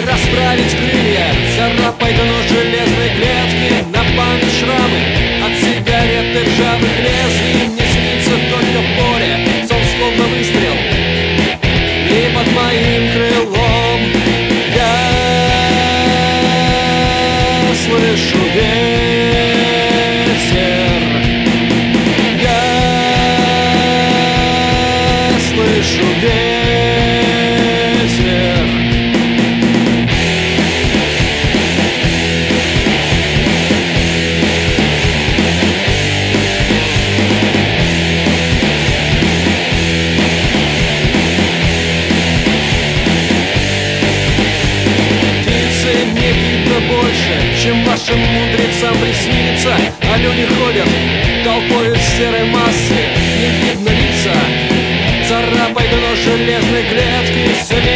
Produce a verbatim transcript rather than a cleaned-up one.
расправить крылья, царапай дно железной клетки, на память шрамы от сигарет и ржавых лезвий. Мне снится только поле, сон словно выстрел, и под моим крылом я слышу ветер, я слышу ветер. Чем вашим мудрецам приснится, а люди ходят толпой из серой массы, не видно лица. Царапай дно железной клетки,